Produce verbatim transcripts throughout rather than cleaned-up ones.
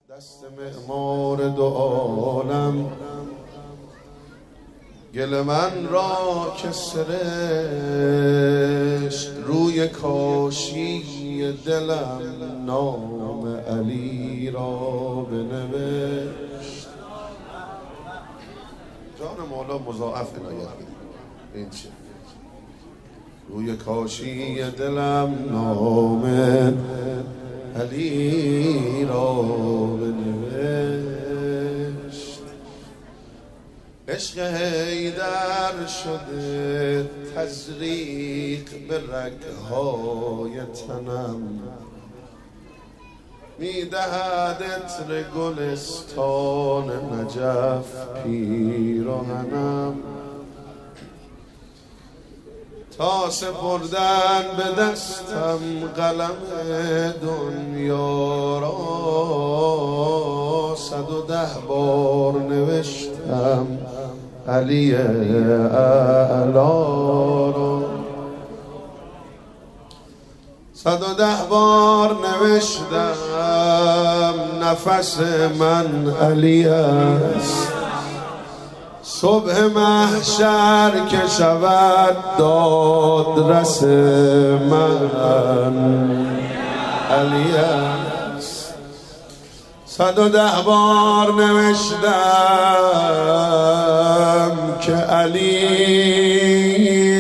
دست معمار دو عالم گل من را که سرشت روی کاشی دلم نام علی را بنوشت. جان مولا مضاعف عنایت بدید. این چه؟ روی کاشی دلم نام علی را بنوشت. عشق حیدر شده تزریق به رگهای تنم، میدهد عطر گلستان نجف پیراهنم. تا سپردن به دستم قلم دنیا را، صد و ده بار نوشتم علی اعلی را. صد و ده بار نوشتم نفس من علی است. صبح محشر که شود دادرس من علی است. صد و ده بار نوشتم که علی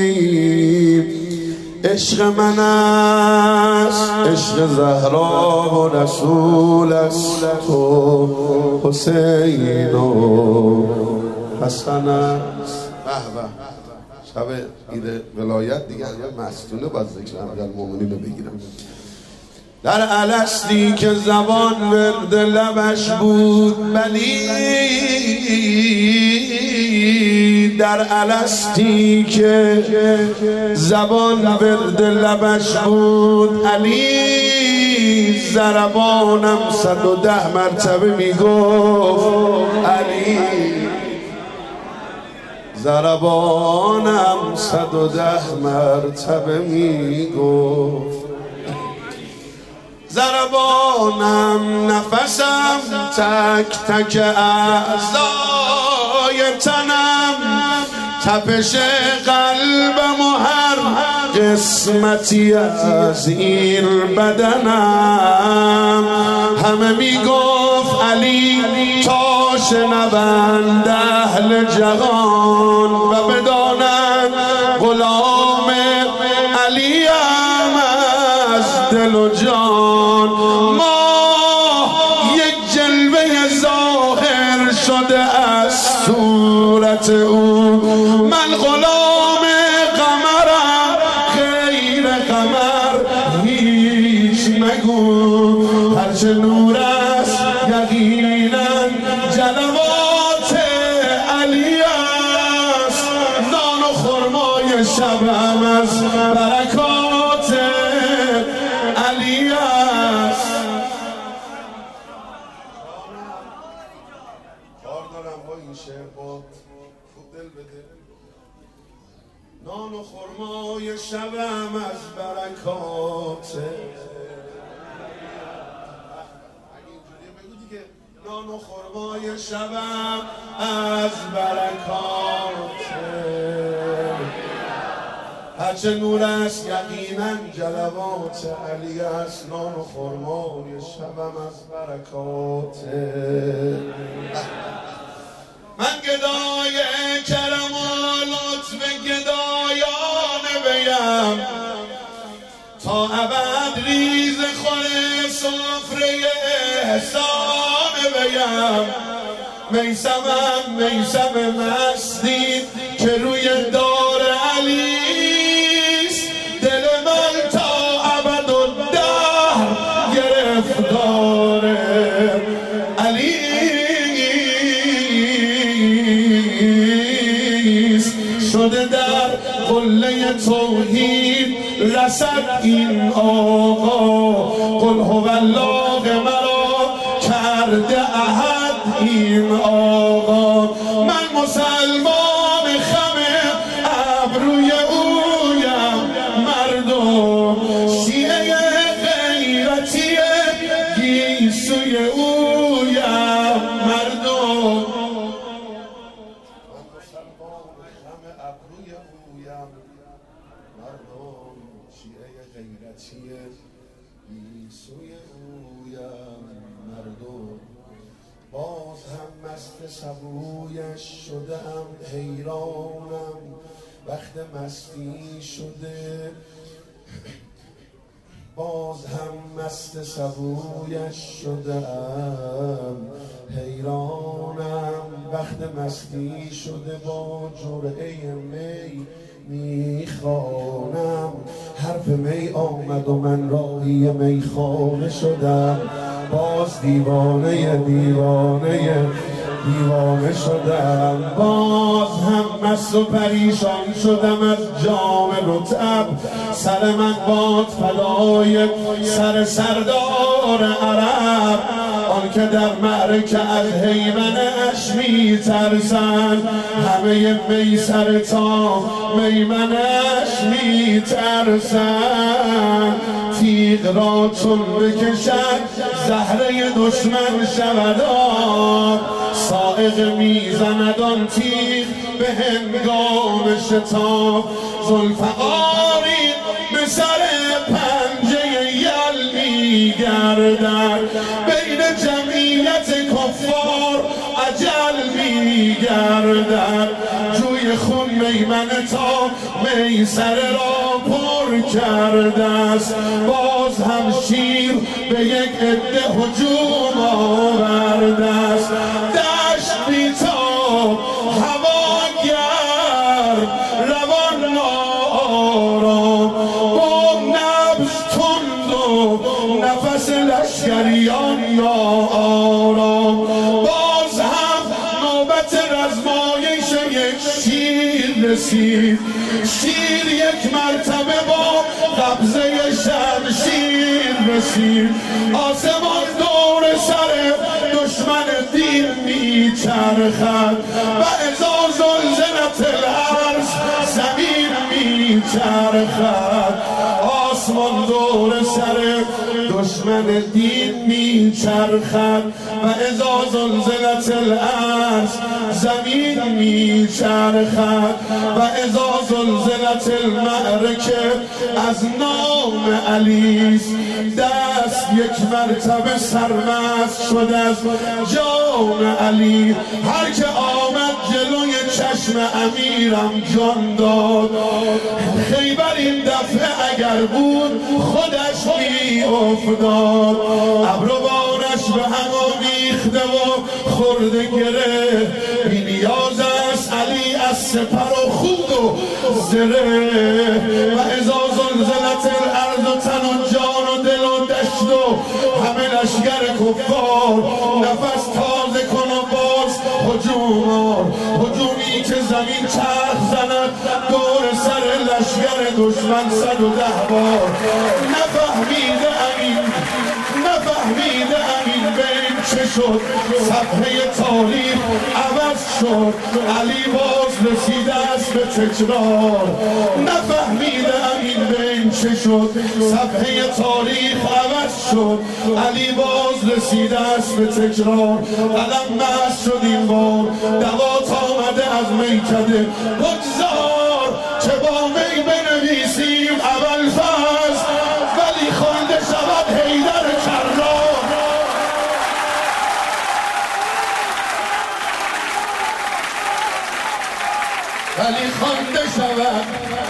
عشق من است، عشق زهرا و رسول است و حسین و حسن است. به به شب عید ولایت دیگه همه مستونه باید ذکر امیرالمومنین رو بگیرم. در الستی که زبان ورد لبش بود بلی، در الستی که زبان ورد لبش بود علی، ضربانم صد و ده مرتبه میگفت علی، ضربانم صد و ده مرتبه میگفت. ضربانم نفسم تک تک اعضای تنم، تپش قلبم و هر قسمتی از این بدنم، همه میگفت علی تا شنوند اهل جهان و بدانند غلام علیم از دل و جان. ماه یک جلوه ظاهر شده از صورت او، من غلام قمرم غیر قمر هیچ مگو. هرچه نور است یقینا جلوات علی است، نان و خرمای شبم از برکات علی است. کار دارم با این شعر با خوب دل بده. نان و خرمای شبم از برکات نان و خرمای شبم از برکات هرچه نور است یقینا جلوات علی است، نان و خرمای شبم از برکات. من گدای کرم و لطف گدایان بیم، تا ابد ریز خور سفره احسان بیم. میسمم میسم مستی که روی دار علیست، دل من تا ابد و دهر گرفتار علیست. شده در قله توحید رسد این آقا، قل هو الله مرا کرده احد این آقا. من مسلمان خم ابروی اویم، مردم شیعه غیرتی گیسوی او مست سبویش شدم حیرانم، وقت مستی شده باز هم مست سبویش شدم حیرانم، وقت مستی شده با جرعه می میخوانم. حرف می آمد و من راهی میخانه شدم، باز دیوانه دیوانه دیوانه شدم. باز هم مست و پریشان شدم از جام رطب، سر من باد فدای سر سردار عرب، آن که در معرکه از هیمنش می ترسند، همه می سر تا میمنش می ترسند. تیغ را چون بکشد زهره دشمن شود آب، سائق میزند آن تیغ به هنگام شتاب. ذوالفقاری به سر پنجه یل میگردد، بین جمعیت کفار اجل میگردد. جوی خون میمنه تا میسره را پر کرده است، باز هم شیر به یک عده هجوم آورده است. دشت بی‌تاب هوا گرم روان ناآرام، با نبض تند و نفس لشکریان ناآرام. باز هم نوبت رزمایش یک شیر رسید، شیر یک مرتبه با قبضه شمشیر رسید. آسمان دور سر دشمن دین میچرخد و اذا زلزلت الارض زمین میچرخد. آسمان دور سر دشمن دین میچرخد و اذا زلزلت الارض زمین میچرخد و اذا زلزلت المعرکه از نام علیست. دست یک مرتبه سرمست شد از جان علی، هر که آمد جلوی چشم امیرم جان داد. خیبر این دفعه اگر بود خودش می افتاد، ابروانش به هم آمیخته و خورده گره. بی نیاز است علی از سپر و خود و زره، و اذا زلزلت الارض و تن و جان و دل و دشت و همه لشگر کفار. نفس تازه کن و باز هجوم آر، هجومی که زمین چرخ زند دور سر لشگر دشمن صد و ده بار. نفهمیده امین نفهمیده امین بین چه شد، صفحه تاریخ عوض شد، علی باز رسیده است به تکرار. نفهمیده امین بین چه شد، صفحه تاریخ عوض شد، علی باز رسیده است به تکرار. قلم مست شد این بار، دوات آمده از میکده. بگذار که با می بنویسیم ابوالفضل، ولی خوانده شود حیدر کرار. ولی خوانده شود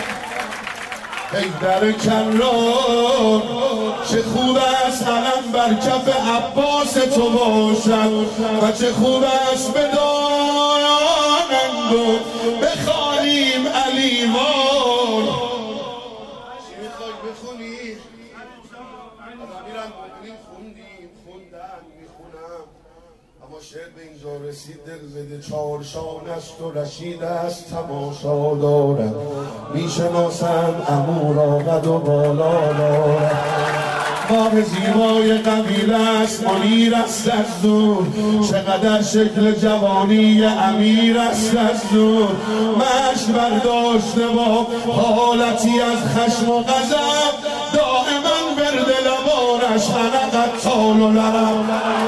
حیدر کرار. چه خوب است علم بر کف عباس تو باشد، و چه خوب است بدانند و بخوانیم علی وار. چی میخوای بخونی؟ امیرم بودیم خوندیم خوندن میخونم، اما شعر به اینجا رسید دل بده. چارشان است و رشید است تماشا دارد، میشناسم عمو را قد و بالا دارد. ماه زیبای قبیله است منیر است از دور، چقدر شکل جوانی امیر است از دور. مشک برداشته با حالتی از خشم و غضب، دائما برد لبانش خنقت تال و لرب.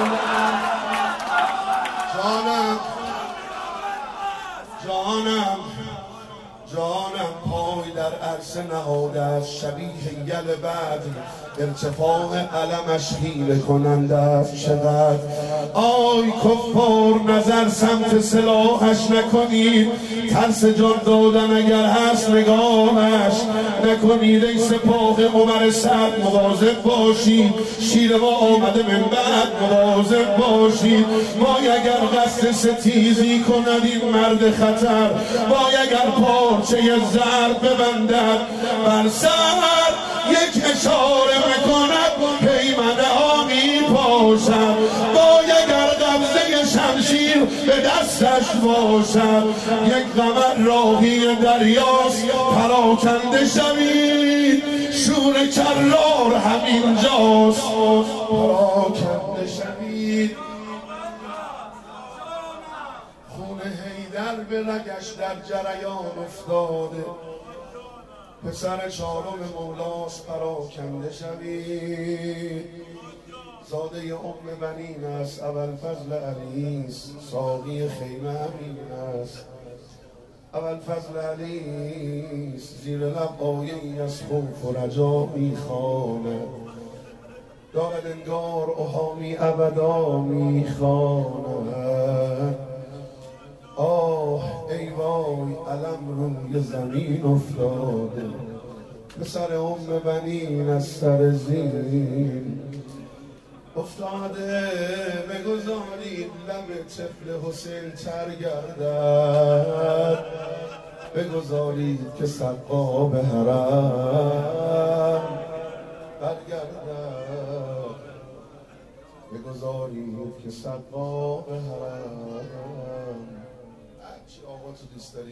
جانم جانم جانم پای در عرصه نهاده است، شبیه یل بدر ارتفاع علمش خیره کننده است چقدر. آی کفار نظر سمت سلاحش نکنید، ترس جان دادن اگر هست نگاهش نکنید. ای سپاه عمر سعد مواظب باشید، شیر ما آمده من بعد مواظب باشید. وای اگر قصد ستیزی کند این مرد خطر، وای اگر پارچه زرد ببندد بر سر، یک اشاره بکند پیمنه ها می پاشد. وای اگر قبضه شمشیر به دستش باشد، یک قمر راهی دریاست پراکنده شوید. شور کرار همینجاست پراکنده شوید. خون حیدر به رگش در جریان افتاده، پسر چهارم مولاس پراکنده شوید. زاده ام بنین است ابوالفضل علی است، ساقی خیمه امین است ابوالفضل علی است. زیر لب آیه‌ای از خوف و رجا میخواند، دارد انگار اوهامی ابدا میخواند. آه ای وای علم روی زمین افتاده، پسر ام بنین از سر زین افتاده. بگذارید لب طفل حسین تر گردد، بگذارید که سقا به حرم برگردد، بگذارید که سقا به حرم. هرچی آقا تو دوست داری